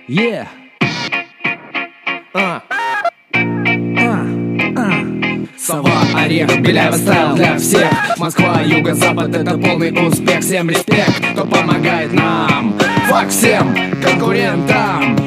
Yeah. Сова, орех, Беляева стайл для всех. Москва, юго-запад, это полный успех. Всем респект, кто помогает нам. Фак всем конкурентам.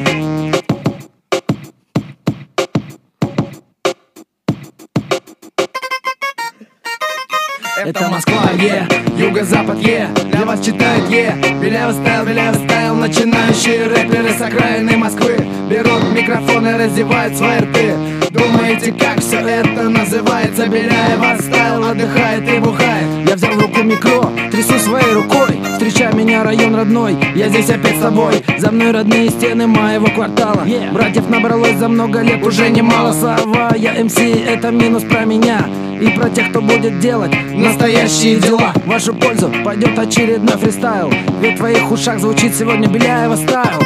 Это Москва, юго-запад, для вас читают, Беляева стайл, начинающие рэперы с окраины Москвы берут микрофоны, раздевают свои рты. Думаете, как все это называется? Беляева стайл отдыхает и бухает. Я взял в руку микро, трясу своей рукой. Встречай меня, район родной, я здесь опять с тобой. За мной родные стены моего квартала. Братьев набралось за много лет, уже немало. Сова, я МС, это минус про меня и про тех, кто будет делать настоящие дела. В вашу пользу пойдет очередной фристайл, ведь в твоих ушах звучит сегодня Беляева стайл.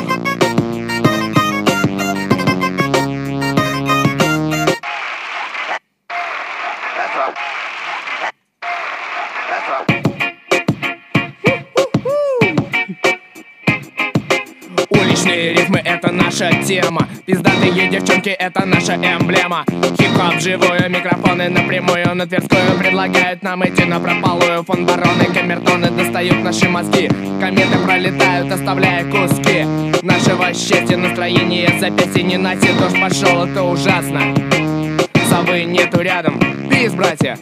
Уличные рифмы — это наша тема. Пиздатые девчонки — это наша эмблема. Хип-хоп вживую, микрофоны напрямую на Тверскую предлагают нам идти на прополую. Фонбароны, камертоны достают наши мозги. Кометы пролетают, оставляя куски нашего счастья, настроения, запястья. Не нате, дождь пошел, это ужасно. Совы нету рядом. Пиз, братья.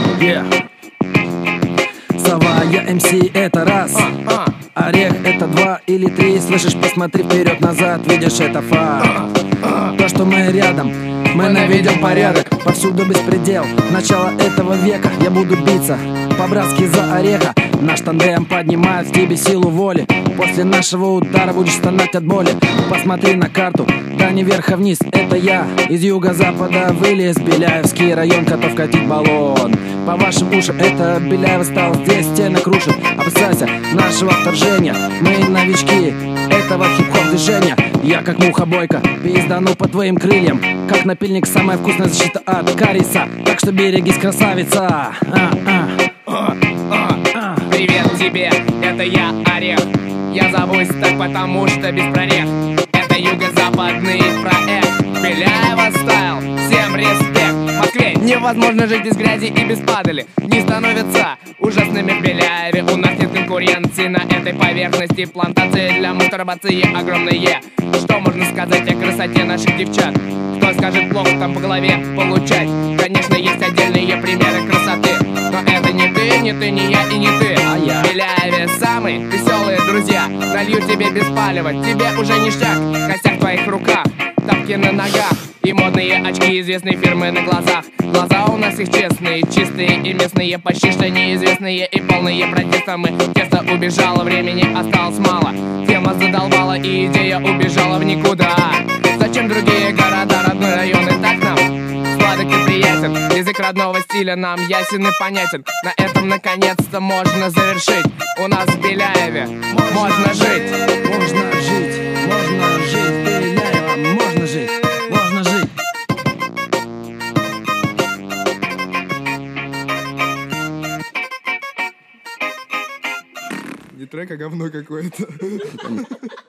Сова, я МС, это раз. Орех, это 2 или 3. Слышишь, посмотри вперед-назад, видишь, это факт. То, что мы рядом, мы наведем порядок. Повсюду беспредел, начало этого века. Я буду биться по-братски за ореха. Наш тандем поднимает в тебе силу воли. После нашего удара будешь стонать от боли. Посмотри на карту, да не вверх, а вниз. Это я из юго-запада вылез. Беляевский район, готов катить баллон. По вашим ушам это Беляева стал, здесь стены крушит. Опасайся нашего вторжения. Мы новички этого хип-хоп движения. Я как муха-бойка, пиздану по твоим крыльям. Как напильник, самая вкусная защита от кариеса. Так что берегись, красавица. Привет тебе, это я, Орех. Я зовусь так, потому что без прорех. Это юго-западный проект Беляева стайл, всем респект. В Москве невозможно жить без грязи и без падали. Не становятся ужасными в Беляеве. У нас нет конкуренции на этой поверхности. Плантации для мастурбации огромные. Что можно сказать о красоте наших девчат? Кто скажет плохо там по голове получать? Конечно, есть отдельные примеры красоты, но это не ты, не ты, не я и не ты. В Беляеве самые веселые друзья. Налью тебе без палева, тебе уже ништяк. Костяк в твоих руках, тапки на ногах и модные очки известной фирмы на глазах. Глаза у нас их честные, чистые и местные, почти что неизвестные и полные протеста. Мы тесто убежало, времени осталось мало. Тема задолбала и идея убежала в никуда. Зачем другие города, родной район и так нам сладок и приятен. Язык родного стиля нам ясен и понятен. На этом наконец-то можно завершить. У нас в Беляеве можно жить. Можно жить, можно жить, Беляева, можно жить, можно жить. Не трек, а говно какое-то.